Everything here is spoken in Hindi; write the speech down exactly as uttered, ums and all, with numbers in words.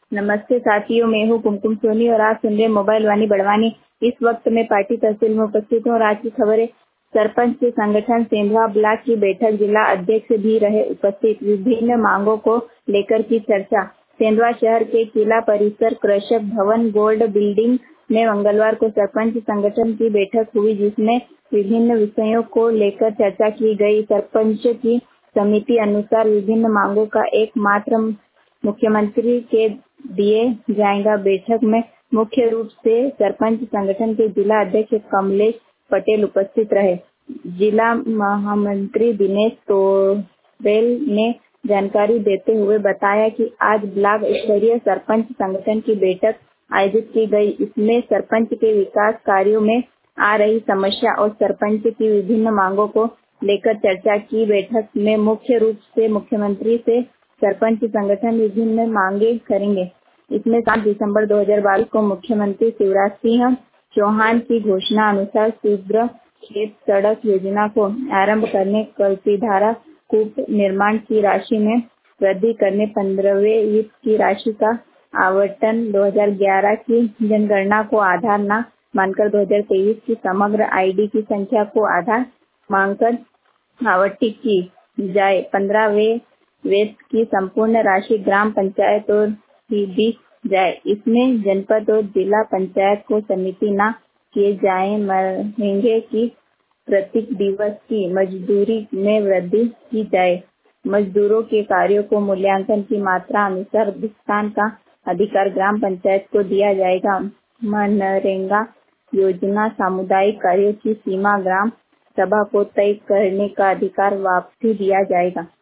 नमस्ते साथियों, मैं हूँ कुमकुम सोनी और आप सुन रहे मोबाइल वाणी बड़वानी। इस वक्त मैं पार्टी तहसील में उपस्थित हूँ और आज की खबरें। सरपंच के संगठन सेंधवा ब्लॉक की बैठक, जिला अध्यक्ष भी रहे उपस्थित। विभिन्न मांगों को लेकर की चर्चा। सेंधवा शहर के किला परिसर कृषक भवन गोल्ड बिल्डिंग में मंगलवार को सरपंच संगठन की बैठक हुई, जिसमें विभिन्न विषयों को लेकर चर्चा की गई। सरपंच की समिति अनुसार विभिन्न मांगों का एकमात्र मुख्यमंत्री के दिए जाएगा। बैठक में मुख्य रूप से सरपंच संगठन के जिला अध्यक्ष कमलेश पटेल उपस्थित रहे। जिला महामंत्री दिनेश तोरेल ने जानकारी देते हुए बताया कि आज ब्लॉक स्तरीय सरपंच संगठन की बैठक आयोजित की गई। इसमें सरपंच के विकास कार्यों में आ रही समस्या और सरपंच की विभिन्न मांगों को लेकर चर्चा की। बैठक में मुख्य रूप से मुख्यमंत्री से सरपंच संगठन विभिन्न मांगे करेंगे। इसमें सात दिसंबर दो हज़ार बाईस को मुख्यमंत्री शिवराज सिंह चौहान की घोषणा अनुसार शीघ्र खेत सड़क योजना को आरंभ करने, कल्पीधारा कूप निर्माण की राशि में वृद्धि करने, पंद्रहवें वित्त की राशि का आवंटन, दो हज़ार ग्यारह की जनगणना को आधार न मानकर दो हज़ार तेईस की समग्र आईडी की संख्या को आधार मानकर आवंटित की जाए, पंद्रहवें वेतन की संपूर्ण राशि ग्राम पंचायत और दी जाए। इसमें जनपद और जिला पंचायत को समिति न किए जाए। महंगे की प्रति दिवस की मजदूरी में वृद्धि की जाए। मजदूरों के कार्यों को मूल्यांकन की मात्रा अनुसार भुगतान का अधिकार ग्राम पंचायत को दिया जाएगा। मनरेगा योजना सामुदायिक कार्यों की सीमा ग्राम सभा को तय करने का अधिकार वापसी दिया जाएगा।